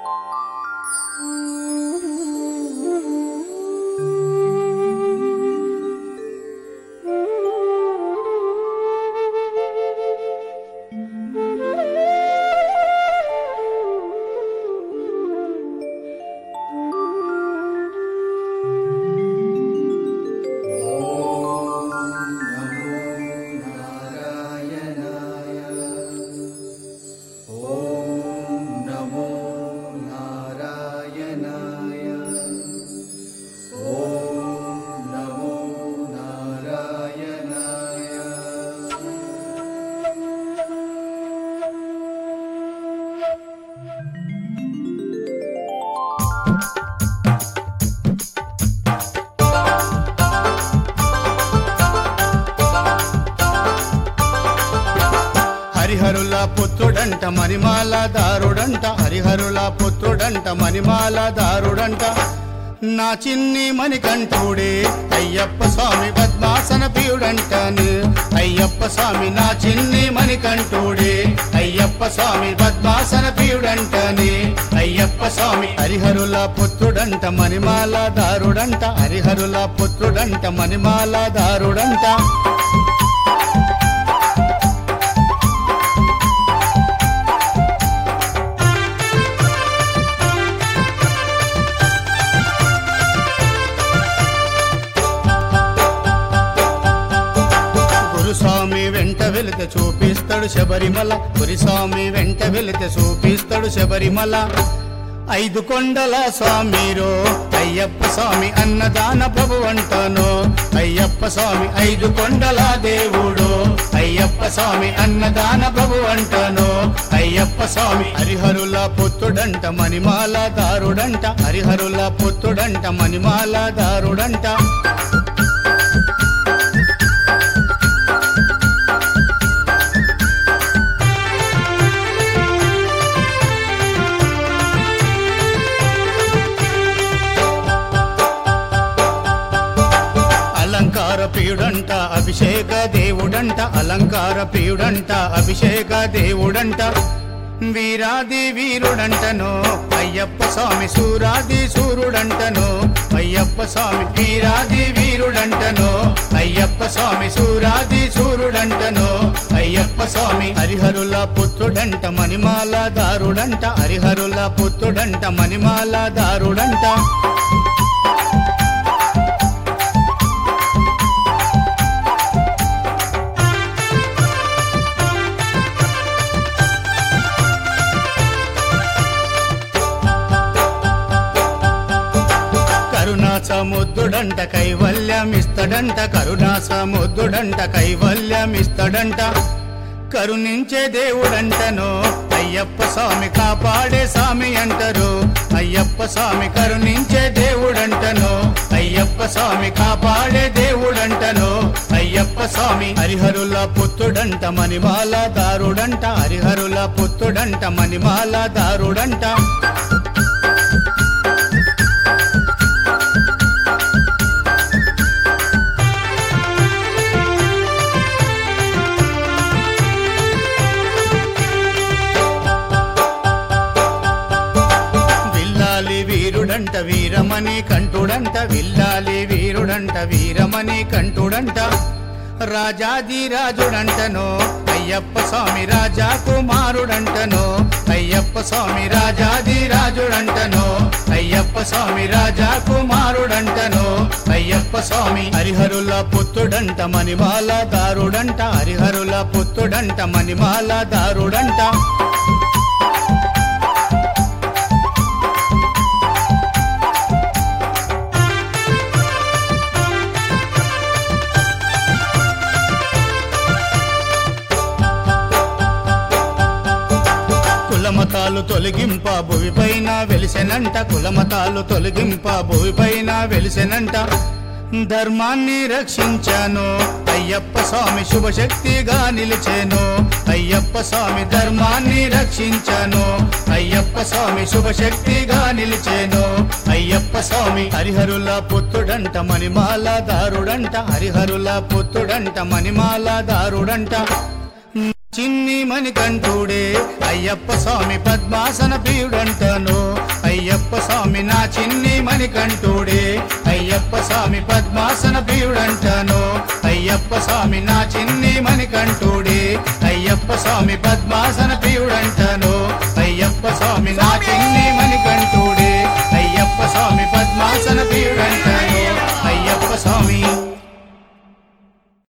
హరిహరుల పుత్రుడంట మణిమాల దారుడంట, హరిహరుల పుత్రుడంట మణిమాల దారుడంట. నా చిన్ని మణికంఠుడే అయ్యప్ప స్వామి పద్మాసన ప్రియుడంటను. అయ్యప్ప స్వామి నా చిన్ని మణికంఠుడే అయ్యప్ప స్వామి పద్మాసన ప్రియుడంటని. అయ్యప్ప స్వామి హరిహరుల పుత్రుడంట మణిమాల దారుడంట, హరిహరుల పుత్రుడంట మణిమాల దారుడంట. గురుస్వామి వెంట వెళితే చూపిస్తాడు శబరిమల, గురుస్వామి వెంట వెళితే చూపిస్తాడు శబరిమల. 5 కొండల స్వామిరో అయ్యప్ప స్వామి అన్నదాన ప్రభు అంటాను. అయ్యప్ప స్వామి 5 కొండల దేవుడు, అయ్యప్ప స్వామి అన్నదాన ప్రభు అంటాను. అయ్యప్ప స్వామి హరిహరుల పుత్రుడంట మణిమాల దారుడంట, హరిహరుల పుత్రుడంట మణిమాల దారుడంట. అలంకార ప్రియుడంట అభిషేక దేవుడంట, అలంకార ప్రియుడంట అభిషేక దేవుడంట. వీరాది వీరుడంటను అయ్యప్ప స్వామి సూరాది సూర్యుడంటను. అయ్యప్ప స్వామి వీరాది వీరుడంటను, అయ్యప్ప స్వామి సూరాది సూర్యుడంటను. అయ్యప్ప స్వామి హరిహరుల పుత్రుడంట మణిమాల దారుడంట, హరిహరుల పుత్రుడంట మణిమాల దారుడంట. కరుణా సముద్రుడంట కైవల్యమిస్తడంట, కరుణా సముద్రుడంట కైవల్యమిస్తడంట. కరుణించే దేవుడంటను అయ్యప్ప స్వామి కాపాడే స్వామి అంటారు. అయ్యప్ప స్వామి కరుణించే దేవుడంటను, అయ్యప్ప స్వామి కాపాడే దేవుడంటను. అయ్యప్ప స్వామి హరిహరుల పుత్రుడంట మణిమాల దారుడంట, హరిహరుల పుత్రుడంట మణిమాల దారుడంట. వీరుడంట వీరమణి కంఠుడంట, విల్లాలి వీరుడంట వీరమణి కంఠుడంట. రాజాది రాజుడంటను అయ్యప్ప స్వామి రాజా కుమారుడంటను. అయ్యప్ప స్వామి రాజాది రాజుడంటను, అయ్యప్ప స్వామి రాజా కుమారుడంటను. అయ్యప్ప స్వామి హరిహరుల పుత్రుడంట మణిమాల దారుడంట, హరిహరుల పుత్రుడంట మణిమాల దారుడంట. కులమతాలు తొలగింప భూమిపైన వెలిసెనంట, కులమతాలు తొలగింప భూమిపైన వెలిసెనంట. ధర్మాన్ని రక్షించాను అయ్యప్ప స్వామి శుభశక్తిగా నిలిచేను. అయ్యప్ప స్వామి ధర్మాన్ని రక్షించాను, అయ్యప్ప స్వామి శుభశక్తిగా నిలిచేను. అయ్యప్ప స్వామి హరిహరుల పుత్రుడంట మణిమాల దారుడంట, హరిహరుల పుత్రుడంట మణిమాల దారుడంట. చిన్ని మణికంఠుడే అయ్యప్ప స్వామి పద్మాసన ప్రియుడంటను. అయ్యప్ప స్వామి నా చిన్ని మణికంఠుడే అయ్యప్ప స్వామి పద్మాసన ప్రియుడంటాను అయ్యప్ప స్వామి నా చిన్ని మణికంఠుడే అయ్యప్ప స్వామి పద్మాసన